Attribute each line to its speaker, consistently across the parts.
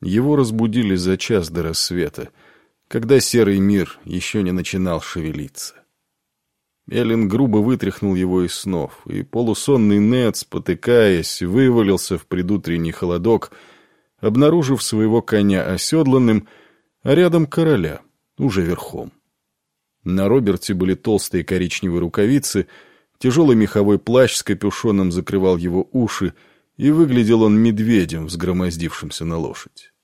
Speaker 1: Его разбудили за час до рассвета, когда серый мир еще не начинал шевелиться. Эллен грубо вытряхнул его из снов, и полусонный Нед, спотыкаясь, вывалился в предутренний холодок, обнаружив своего коня оседланным, а рядом короля, уже верхом. На Роберте были толстые коричневые рукавицы, тяжелый меховой плащ с капюшоном закрывал его уши, и выглядел он медведем, взгромоздившимся на лошадь.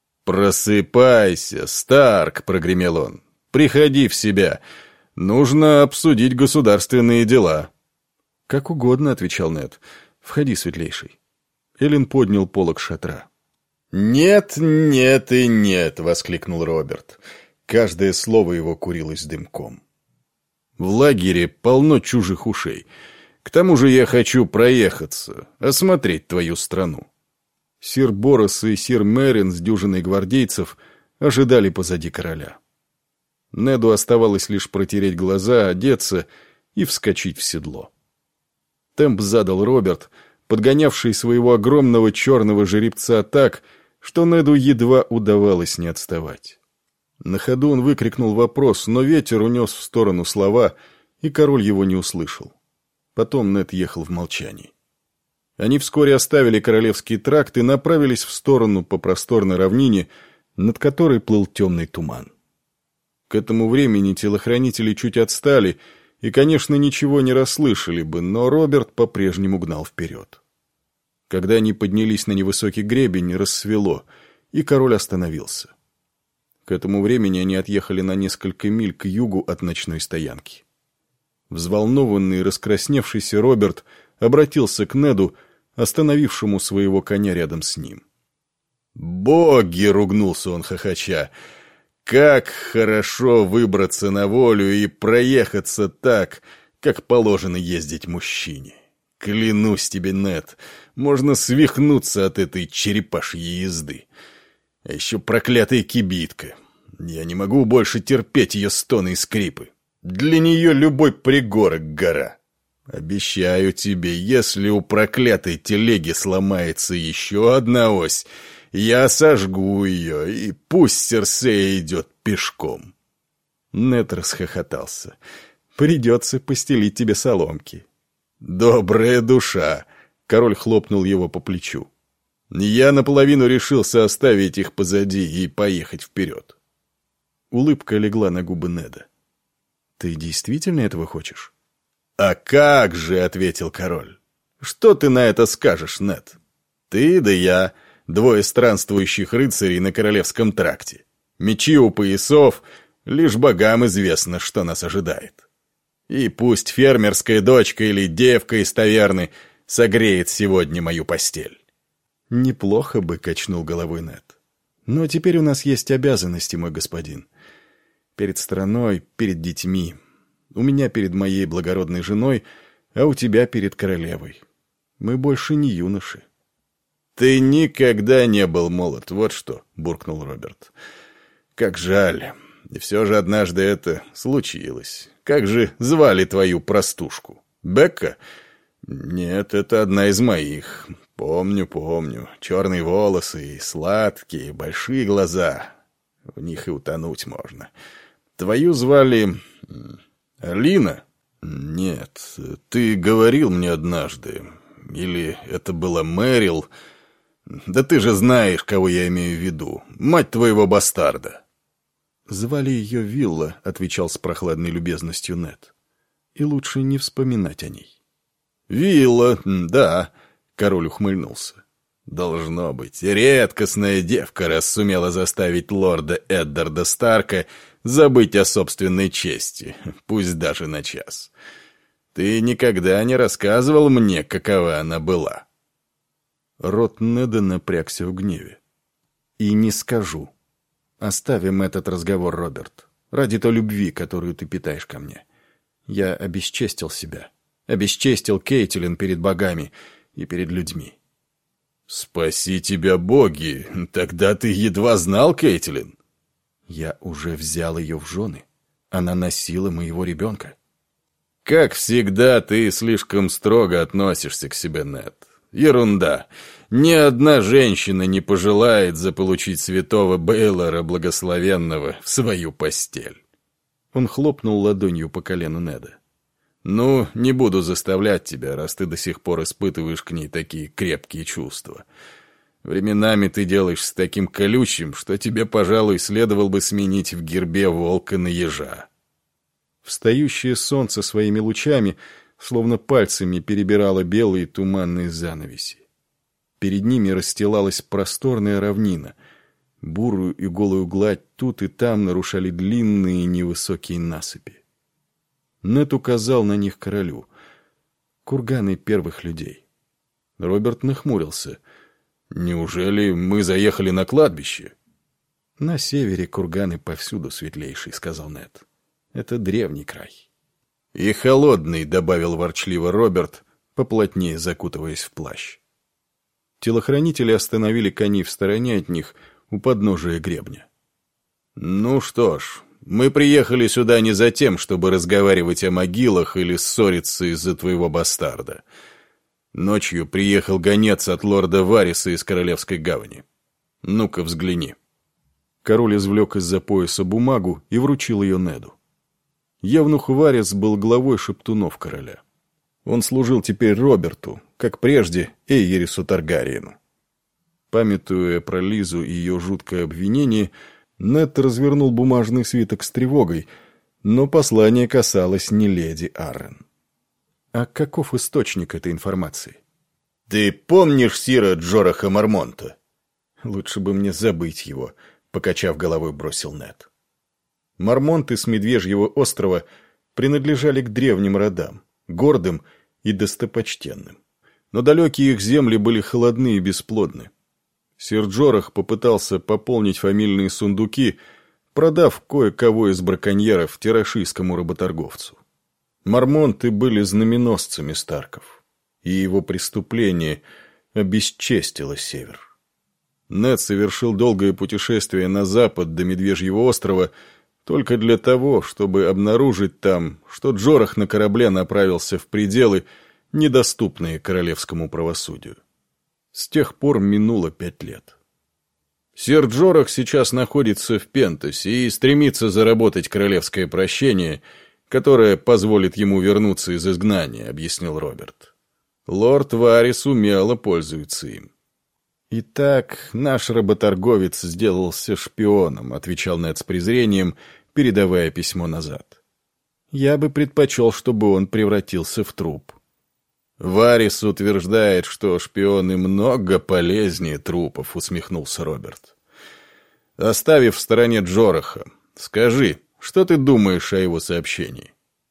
Speaker 1: «Просыпайся, Старк!» — прогремел он. «Приходи в себя! Нужно обсудить государственные дела!» «Как угодно», — отвечал Нед. «Входи, светлейший». Эллен поднял полог шатра. «Нет, нет и нет!» — воскликнул Роберт. Каждое слово его курилось дымком. «В лагере полно чужих ушей. К тому же я хочу проехаться, осмотреть твою страну». Сир Борос и сир Мерин с дюжиной гвардейцев ожидали позади короля. Неду оставалось лишь протереть глаза, одеться и вскочить в седло. Темп задал Роберт, подгонявший своего огромного черного жеребца так, что Неду едва удавалось не отставать. На ходу он выкрикнул вопрос, но ветер унес в сторону слова, и король его не услышал. Потом Нед ехал в молчании. Они вскоре оставили королевский тракт и направились в сторону по просторной равнине, над которой плыл темный туман. К этому времени телохранители чуть отстали и, конечно, ничего не расслышали бы, но Роберт по-прежнему гнал вперед. Когда они поднялись на невысокий гребень, рассвело, и король остановился. К этому времени они отъехали на несколько миль к югу от ночной стоянки. Взволнованный и раскрасневшийся Роберт обратился к Неду, остановившему своего коня рядом с ним. «Боги!» — ругнулся он, хохоча. «Как хорошо выбраться на волю и проехаться так, как положено ездить мужчине! Клянусь тебе, Нед, можно свихнуться от этой черепашьей езды. А еще проклятая кибитка. Я не могу больше терпеть ее стоны и скрипы. Для нее любой пригорок — гора. Обещаю тебе, если у проклятой телеги сломается еще одна ось, я сожгу ее, и пусть Серсея идет пешком». Нед расхохотался. «Придется постелить тебе соломки». «Добрая душа!» — король хлопнул его по плечу. «Я наполовину решился оставить их позади и поехать вперед». Улыбка легла на губы Неда. «Ты действительно этого хочешь?» «А как же!» — ответил король. «Что ты на это скажешь, Нед? Ты да я, двое странствующих рыцарей на королевском тракте. Мечи у поясов, лишь богам известно, что нас ожидает. И пусть фермерская дочка или девка из таверны согреет сегодня мою постель». «Неплохо бы», — качнул головой Нед. «Но теперь у нас есть обязанности, мой господин. Перед страной, перед детьми. У меня перед моей благородной женой, а у тебя перед королевой. Мы больше не юноши». «Ты никогда не был молод, вот что», — буркнул Роберт. «Как жаль. И все же однажды это случилось. Как же звали твою простушку? Бекка? Нет, это одна из моих. Помню. Черные волосы и сладкие, большие глаза. В них и утонуть можно. Твою звали... Алина? Нет, ты говорил мне однажды. Или это была Мэрил? Да ты же знаешь, кого я имею в виду. Мать твоего бастарда». «Звали ее Вилла», — отвечал с прохладной любезностью Нед. «И лучше не вспоминать о ней».
Speaker 2: «Вилла, да», — король ухмыльнулся. «Должно быть, редкостная девка, раз сумела заставить лорда Эддарда Старка забыть о собственной чести, пусть даже на час. Ты никогда не рассказывал мне, какова она была».
Speaker 1: Рот Неда напрягся в гневе. «И не скажу. Оставим этот разговор, Роберт, ради той любви, которую ты питаешь ко мне. Я обесчестил себя, обесчестил Кейтилин перед богами и перед людьми».
Speaker 2: «Спаси тебя, боги! Тогда ты едва знал Кейтилин?»
Speaker 1: «Я уже взял ее в жены. Она носила моего ребенка».
Speaker 2: «Как всегда, ты слишком строго относишься к себе, Нед. Ерунда. Ни одна женщина не пожелает заполучить святого Бейлора Благословенного в свою постель.
Speaker 1: Он хлопнул ладонью по колену Неда.
Speaker 2: Ну, не буду заставлять тебя, раз ты до сих пор испытываешь к ней такие крепкие чувства. Временами ты делаешься таким колючим, что тебе, пожалуй, следовало бы сменить в гербе волка на ежа.
Speaker 1: Встающее солнце своими лучами словно пальцами перебирало белые туманные занавеси. Перед ними расстилалась просторная равнина. Бурую и голую гладь тут и там нарушали длинные невысокие насыпи. Нед указал на них королю. Курганы первых людей. Роберт нахмурился.
Speaker 2: «Неужели мы заехали на кладбище?»
Speaker 1: «На севере курганы повсюду, светлейший», — сказал Нед. «Это древний край».
Speaker 2: «И холодный», — добавил ворчливо Роберт, поплотнее закутываясь в плащ.
Speaker 1: Телохранители остановили коней в стороне от них, у подножия гребня.
Speaker 2: «Ну что ж, мы приехали сюда не за тем, чтобы разговаривать о могилах или ссориться из-за твоего бастарда. Ночью приехал гонец от лорда Вариса из Королевской гавани. Ну-ка, взгляни».
Speaker 1: Король извлек из-за пояса бумагу и вручил ее Неду. Евнух Варис был главой шептунов короля. Он служил теперь Роберту, как прежде Эйерису Таргариену. Памятуя про Лизу и ее жуткое обвинение, Нед развернул бумажный свиток с тревогой, но послание касалось не леди Аррен. А каков источник этой информации?
Speaker 2: «Ты помнишь сира Джораха Мармонта?»
Speaker 1: «Лучше бы мне забыть его», — покачав головой, бросил Нед. Мармонты с Медвежьего острова принадлежали к древним родам, гордым и достопочтенным. Но далекие их земли были холодны и бесплодны. Сир Джорах попытался пополнить фамильные сундуки, продав кое-кого из браконьеров терашийскому работорговцу. Мармонты были знаменосцами Старков, и его преступление обесчестило север. Нед совершил долгое путешествие на запад до Медвежьего острова только для того, чтобы обнаружить там, что Джорах на корабле направился в пределы, недоступные королевскому правосудию. С тех пор минуло 5 лет.
Speaker 2: Сир Джорах сейчас находится в Пентасе и стремится заработать королевское прощение, которое позволит ему вернуться из изгнания, объяснил Роберт. Лорд Варис умело пользуется им.
Speaker 1: «Итак, наш работорговец сделался шпионом», — отвечал Нед с презрением, передавая письмо назад. «Я бы предпочел, чтобы он превратился в труп».
Speaker 2: «Варис утверждает, что шпионы много полезнее трупов», — усмехнулся Роберт. «Оставив в стороне Джораха, скажи, что ты думаешь о его сообщении?»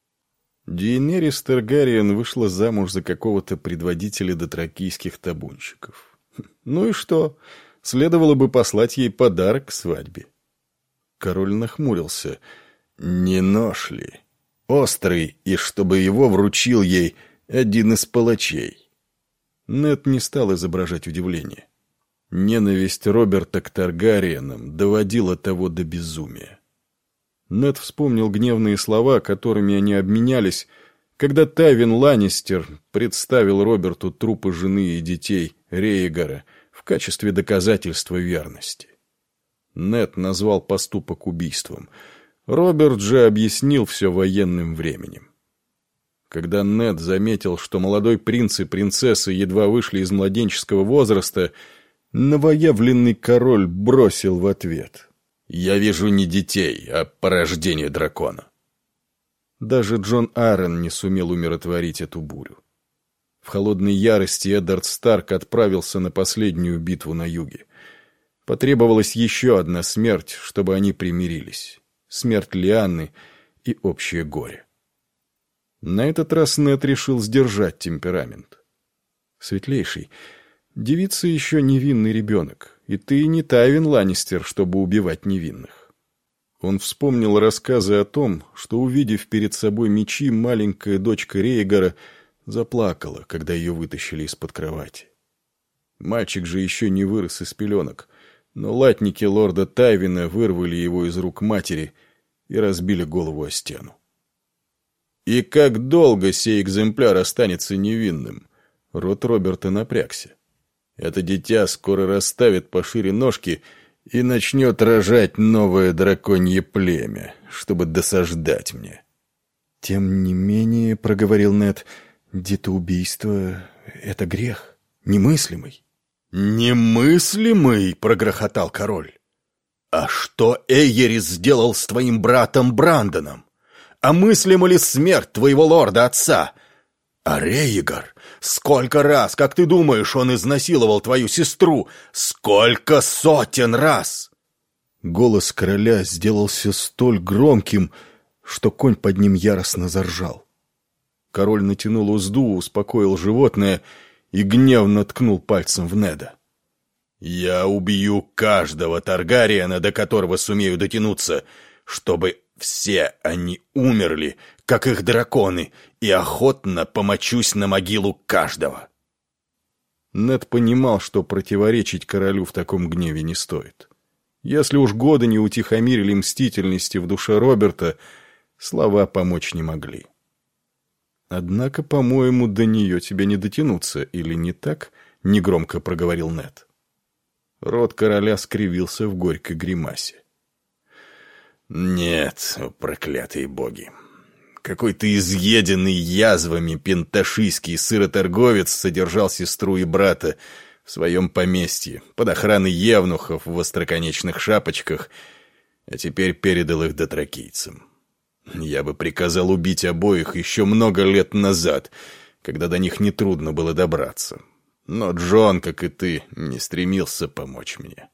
Speaker 1: Дейенерис Таргариен вышла замуж за какого-то предводителя дотракийских табунщиков. Ну и что? Следовало бы послать ей подарок к свадьбе. Король нахмурился.
Speaker 2: Не нож ли? Острый, и чтобы его вручил ей один из палачей.
Speaker 1: Нед не стал изображать удивление. Ненависть Роберта к Таргариенам доводила того до безумия. Нед вспомнил гневные слова, которыми они обменялись, когда Тайвин Ланнистер представил Роберту трупы жены и детей Рейгара в качестве доказательства верности. Нед назвал поступок убийством. Роберт же объяснил все военным временем. Когда Нед заметил, что молодой принц и принцесса едва вышли из младенческого возраста, новоявленный король бросил в ответ:
Speaker 2: «Я вижу не детей, а порождение дракона».
Speaker 1: Даже Джон Аррен не сумел умиротворить эту бурю. В холодной ярости Эддард Старк отправился на последнюю битву на юге. Потребовалась еще одна смерть, чтобы они примирились. Смерть Лианны и общее горе. На этот раз Нед решил сдержать темперамент. «Светлейший, девица еще невинный ребенок, и ты не Тайвин Ланнистер, чтобы убивать невинных». Он вспомнил рассказы о том, что, увидев перед собой мечи, маленькая дочка Рейгара заплакала, когда ее вытащили из-под кровати. Мальчик же еще не вырос из пеленок, но латники лорда Тайвина вырвали его из рук матери и разбили голову о стену.
Speaker 2: «И как долго сей экземпляр останется невинным?»
Speaker 1: Рот Роберта напрягся. «Это дитя скоро расставит пошире ножки и начнет рожать новое драконье племя, чтобы досаждать мне». «Тем не менее, — проговорил Нед, — детоубийство — это грех, немыслимый».
Speaker 2: «Немыслимый!» — прогрохотал король. «А что Эйерис сделал с твоим братом Брандоном? А мыслима ли смерть твоего лорда-отца? А Рейгар, сколько раз, как ты думаешь, он изнасиловал твою сестру? Сколько сотен раз!»
Speaker 1: Голос короля сделался столь громким, что конь под ним яростно заржал. Король натянул узду, успокоил животное и гневно ткнул пальцем в Неда.
Speaker 2: «Я убью каждого Таргариена, до которого сумею дотянуться, чтобы все они умерли, как их драконы, и охотно помочусь на могилу каждого».
Speaker 1: Нед понимал, что противоречить королю в таком гневе не стоит. Если уж годы не утихомирили мстительности в душе Роберта, слова помочь не могли. «Однако, по-моему, до нее тебе не дотянуться, или не так?» — негромко проговорил Нед. Рот короля скривился в горькой гримасе.
Speaker 2: «Нет, проклятые боги! Какой-то изъеденный язвами пенташийский сыроторговец содержал сестру и брата в своем поместье, под охраной евнухов в остроконечных шапочках, а теперь передал их дотракийцам. Я бы приказал убить обоих еще много лет назад, когда до них нетрудно было добраться. Но Джон, как и ты, не стремился помочь мне.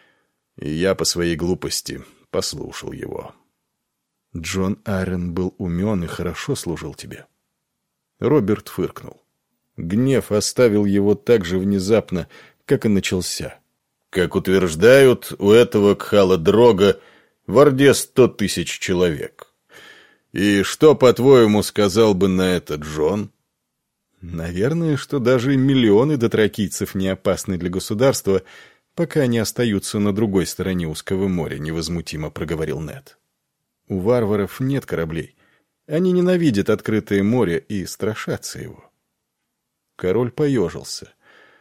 Speaker 2: И я по своей глупости послушал его».
Speaker 1: «Джон Аррен был умен и хорошо служил тебе». Роберт фыркнул. Гнев оставил его так же внезапно, как и начался.
Speaker 2: «Как утверждают, у этого Кхала Дрога в Орде 100 000 человек. И что, по-твоему, сказал бы на это Джон?»
Speaker 1: «Наверное, что даже миллионы дотракийцев не опасны для государства, пока они остаются на другой стороне узкого моря», — невозмутимо проговорил Нед. «У варваров нет кораблей. Они ненавидят открытое море и страшатся его». Король поежился.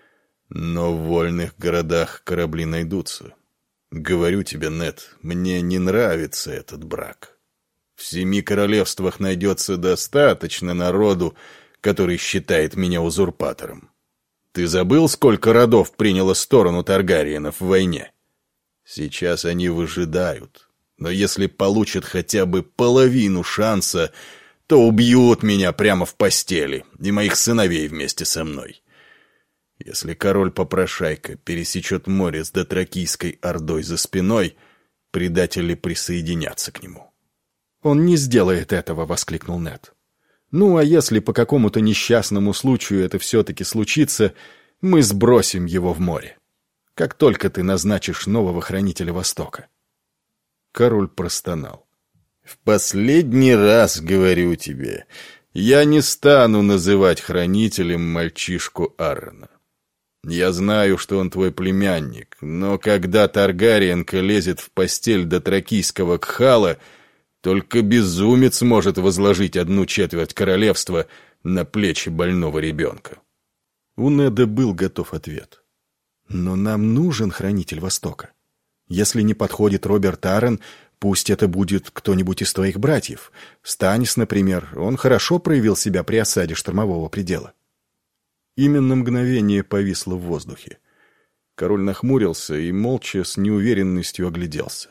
Speaker 2: «Но в вольных городах корабли найдутся. Говорю тебе, Нед, мне не нравится этот брак. В 7 королевствах найдется достаточно народу, который считает меня узурпатором. Ты забыл, сколько родов приняло сторону Таргариенов в войне? Сейчас они выжидают, но если получат хотя бы половину шанса, то убьют меня прямо в постели и моих сыновей вместе со мной. Если король-попрошайка пересечет море с дотракийской ордой за спиной, предатели присоединятся к нему».
Speaker 1: «Он не сделает этого», — воскликнул Нед. «Ну, а если по какому-то несчастному случаю это все-таки случится, мы сбросим его в море. Как только ты назначишь нового хранителя Востока». Король простонал.
Speaker 2: «В последний раз говорю тебе, я не стану называть хранителем мальчишку Аррена. Я знаю, что он твой племянник, но когда Таргариенка лезет в постель дотракийского Кхала, только безумец может возложить 1/4 королевства на плечи больного ребенка».
Speaker 1: У Неда был готов ответ. «Но нам нужен хранитель Востока. Если не подходит Роберт Аррен, пусть это будет кто-нибудь из твоих братьев. Станис, например, он хорошо проявил себя при осаде штормового предела». Именно мгновение повисло в воздухе. Король нахмурился и молча с неуверенностью огляделся.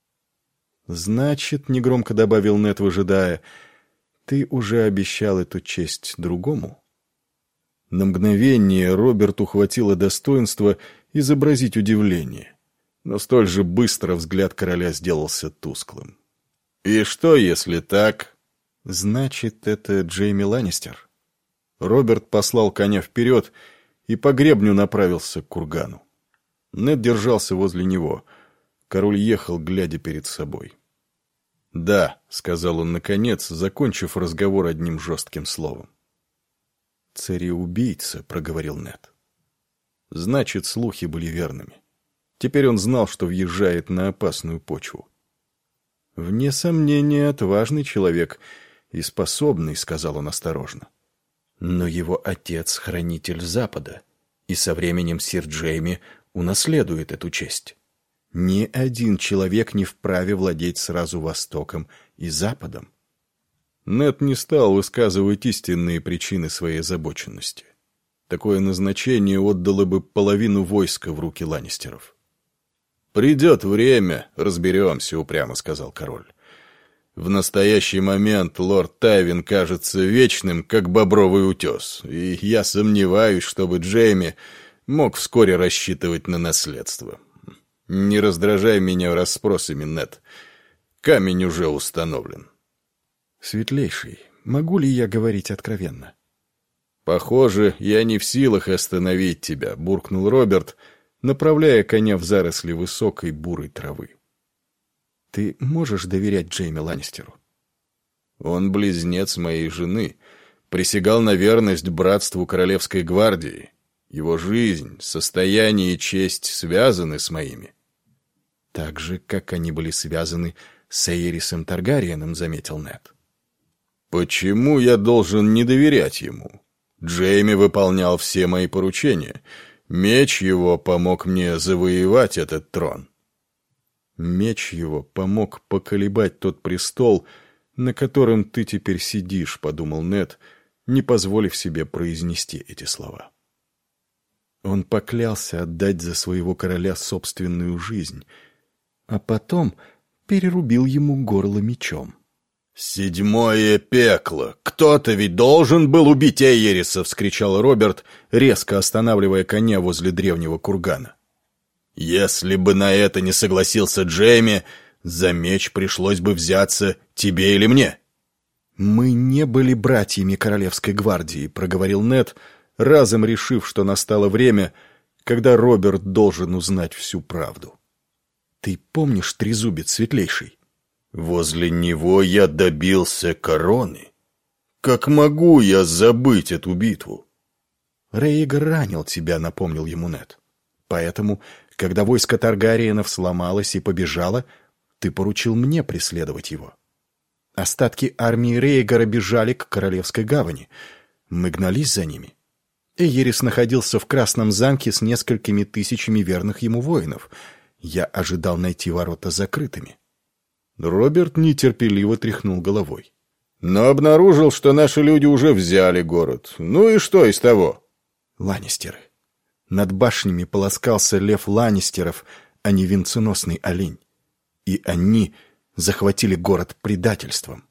Speaker 1: «Значит, — негромко добавил Нед, выжидая, — ты уже обещал эту честь другому?» На мгновение Роберту хватило достоинства изобразить удивление, но столь же быстро взгляд короля сделался тусклым.
Speaker 2: «И что, если так?»
Speaker 1: «Значит, это Джейми Ланнистер?» Роберт послал коня вперед и по гребню направился к кургану. Нед держался возле него. Король ехал, глядя перед собой. «Да», — сказал он наконец, закончив разговор одним жестким словом. «Цареубийца», — проговорил Нед. Значит, слухи были верными. Теперь он знал, что въезжает на опасную почву. «Вне сомнения, отважный человек и способный», — сказал он осторожно.
Speaker 3: Но его отец — хранитель Запада, и со временем сир Джейми унаследует эту честь. Ни один человек не вправе владеть сразу Востоком и Западом.
Speaker 1: Нед не стал высказывать истинные причины своей озабоченности. Такое назначение отдало бы половину войска в руки ланнистеров. «Придет время, разберемся», — упрямо сказал король. «В настоящий момент лорд Тайвин кажется вечным, как бобровый утес, и я сомневаюсь, чтобы Джейми мог вскоре рассчитывать на наследство. Не раздражай меня расспросами, Нед. Камень уже установлен».
Speaker 3: «Светлейший, могу ли я говорить откровенно?»
Speaker 1: «Похоже, я не в силах остановить тебя», — буркнул Роберт, направляя коня в заросли высокой бурой травы.
Speaker 3: «Ты можешь доверять Джейми Ланнистеру?»
Speaker 1: «Он близнец моей жены, присягал на верность братству Королевской гвардии. Его жизнь, состояние и честь связаны с моими».
Speaker 3: «Так же, как они были связаны с Эйрисом Таргариеном», — заметил Нед.
Speaker 1: «Почему я должен не доверять ему? Джейми выполнял все мои поручения. Меч его помог мне завоевать этот трон».
Speaker 3: «Меч его помог поколебать тот престол, на котором ты теперь сидишь», — подумал Нед, не позволив себе произнести эти слова. Он поклялся отдать за своего короля собственную жизнь, а потом перерубил ему горло мечом.
Speaker 1: «Седьмое пекло! Кто-то ведь должен был убить Эйриса!» — вскричал Роберт, резко останавливая коня возле древнего кургана. «Если бы на это не согласился Джейми, за меч пришлось бы взяться тебе или мне».
Speaker 3: «Мы не были братьями Королевской гвардии», — проговорил Нед, разом решив, что настало время, когда Роберт должен узнать всю правду. «Ты помнишь трезубец, Светлейший?»
Speaker 1: «Возле него я добился короны. Как могу я забыть эту битву?»
Speaker 3: «Рейгар ранил тебя», — напомнил ему Нед. «Поэтому, когда войско Таргариенов сломалось и побежало, ты поручил мне преследовать его. Остатки армии Рейгара бежали к Королевской гавани. Мы гнались за ними. Эйрис находился в Красном замке с несколькими тысячами верных ему воинов. Я ожидал найти ворота закрытыми».
Speaker 1: Роберт нетерпеливо тряхнул головой. «Но обнаружил, что наши люди уже взяли город. Ну и что из того?»
Speaker 3: «Ланнистеры. Над башнями полоскался лев Ланнистеров, а не венценосный олень. И они захватили город предательством».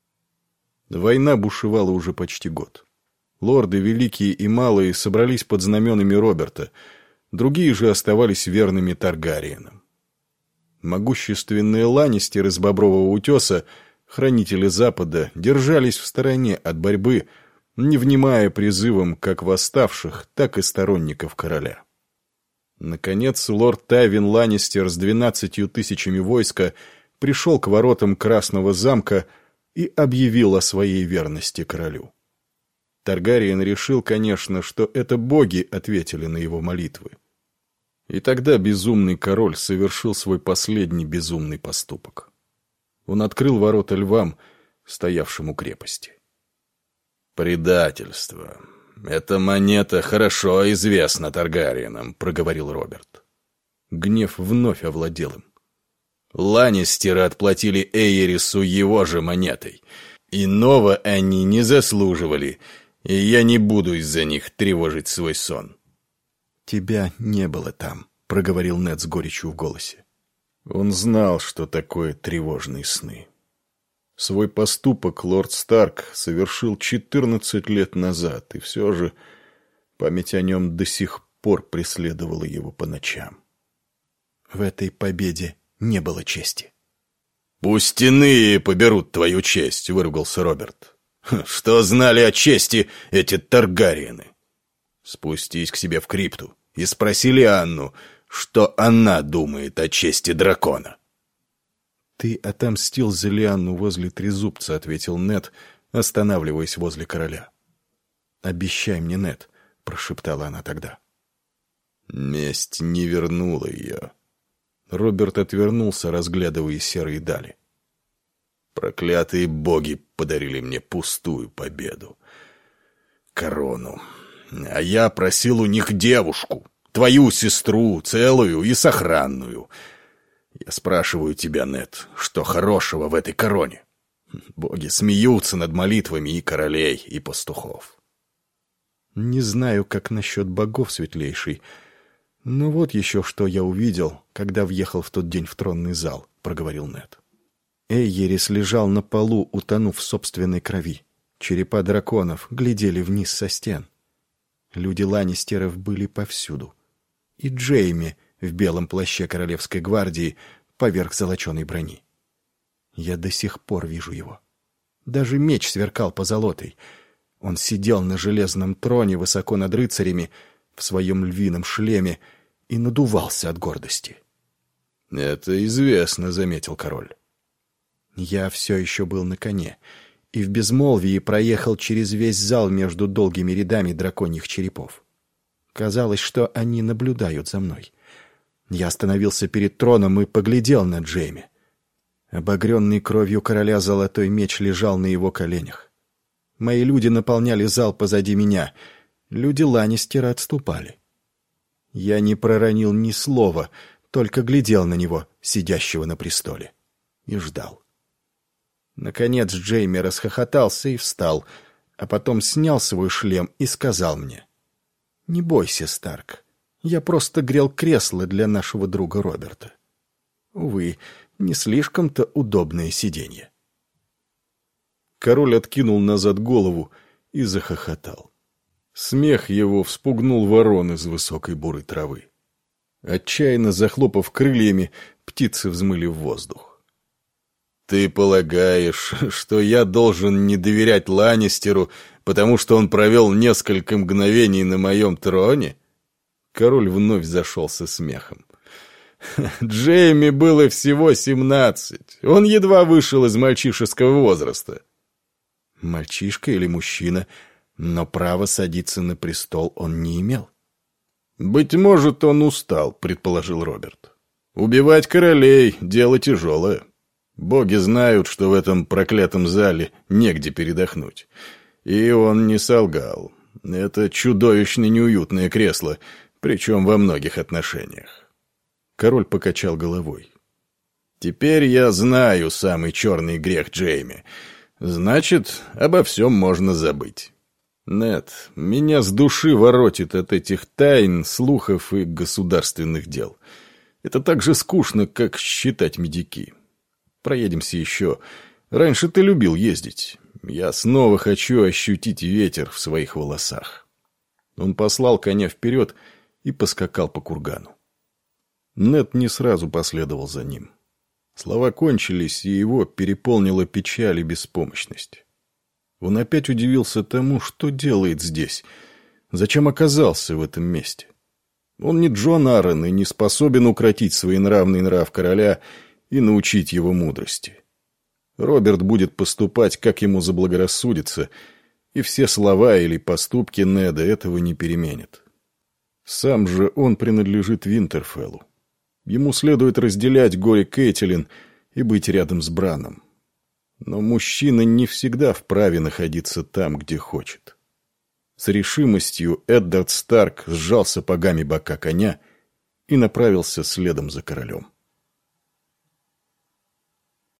Speaker 1: Война бушевала уже почти год. Лорды великие и малые собрались под знаменами Роберта, другие же оставались верными Таргариенам. Могущественные ланнистеры с Бобрового утеса, хранители Запада, держались в стороне от борьбы, не внимая призывам как восставших, так и сторонников короля. Наконец, лорд Тайвин Ланнистер с 12 тысячами войска пришел к воротам Красного замка и объявил о своей верности королю. Таргариен решил, конечно, что это боги ответили на его молитвы. И тогда безумный король совершил свой последний безумный поступок. Он открыл ворота львам, стоявшим у крепости. «Предательство. Эта монета хорошо известна Таргариенам», — проговорил Роберт. Гнев вновь овладел им. «Ланнистеры отплатили Эйрису его же монетой. Иного они не заслуживали, и я не буду из-за них тревожить свой сон».
Speaker 3: «Тебя не было там», — проговорил Нед с горечью в голосе.
Speaker 1: Он знал, что такое тревожные сны. Свой поступок лорд Старк совершил 14 лет назад, и все же память о нем до сих пор преследовала его по ночам.
Speaker 3: В этой победе не было чести.
Speaker 1: «Пусть иные поберут твою честь», — выругался Роберт. «Что знали о чести эти Таргариены? Спустись к себе в крипту и спроси Лианну, что она думает о чести дракона».
Speaker 3: «Ты отомстил за Лианну возле Трезубца», — ответил Нед, останавливаясь возле короля. «Обещай мне, Нед», — прошептала она тогда.
Speaker 1: Месть не вернула ее. Роберт отвернулся, разглядывая серые дали. Проклятые боги подарили мне пустую победу.
Speaker 2: корону. А я просил у них девушку, твою сестру, целую и сохранную. Я спрашиваю тебя, Нед, что хорошего в этой короне? Боги смеются над молитвами и королей, и пастухов.
Speaker 3: Не знаю, как насчет богов, светлейший, но вот еще что я увидел, когда въехал в тот день в тронный зал, проговорил Нед. Эйерис лежал на полу, утонув в собственной крови. Черепа драконов глядели вниз со стен. Люди Ланнистеров были повсюду. И Джейми в белом плаще королевской гвардии поверх золоченой брони. Я до сих пор вижу его. Даже меч сверкал позолотой. Он сидел на железном троне высоко над рыцарями в своем львином шлеме и надувался от гордости.
Speaker 2: «Это известно», — заметил король.
Speaker 3: Я все еще был на коне и в безмолвии проехал через весь зал между долгими рядами драконьих черепов. Казалось, что они наблюдают за мной. Я остановился перед троном и поглядел на Джейми. Обогренный кровью короля золотой меч лежал на его коленях. Мои люди наполняли зал позади меня. Люди Ланнистера отступали. Я не проронил ни слова, только глядел на него, сидящего на престоле, и ждал. Наконец Джейми расхохотался и встал, а потом снял свой шлем и сказал мне: «Не бойся, Старк, я просто грел кресло для нашего друга Роберта. Увы, не слишком-то удобное сиденье».
Speaker 1: Король откинул назад голову и захохотал. Смех его вспугнул ворон из высокой бурой травы. Отчаянно захлопав крыльями, птицы взмыли в воздух.
Speaker 2: «Ты полагаешь, что я должен не доверять Ланнистеру, потому что он провел несколько мгновений на моем троне?»
Speaker 1: Король вновь зашелся смехом. «Джейми было всего 17. Он едва вышел из мальчишеского возраста».
Speaker 3: Мальчишка или мужчина, но права садиться на престол он не имел.
Speaker 1: «Быть может, он устал», — предположил Роберт. «Убивать королей — дело тяжелое. Боги знают, что в этом проклятом зале негде передохнуть. И он не солгал. Это чудовищно неуютное кресло, причем во многих отношениях». Король покачал головой. «Теперь я знаю самый черный грех Джейми. Значит, обо всем можно забыть. Нед, меня с души воротит от этих тайн, слухов и государственных дел. Это так же скучно, как считать медики. Проедемся еще. Раньше ты любил ездить. Я снова хочу ощутить ветер в своих волосах». Он послал коня вперед и поскакал по кургану. Нед не сразу последовал за ним. Слова кончились, и его переполнила печаль и беспомощность. Он опять удивился тому, что делает здесь, зачем оказался в этом месте. Он не Джон Аррен и не способен укротить своенравный нрав короля и научить его мудрости. Роберт будет поступать, как ему заблагорассудится, и все слова или поступки Неда этого не переменят. Сам же он принадлежит Винтерфеллу. Ему следует разделять горе Кэтлин и быть рядом с Браном. Но мужчина не всегда вправе находиться там, где хочет. С решимостью Эддард Старк сжал сапогами бока коня и направился следом за королем.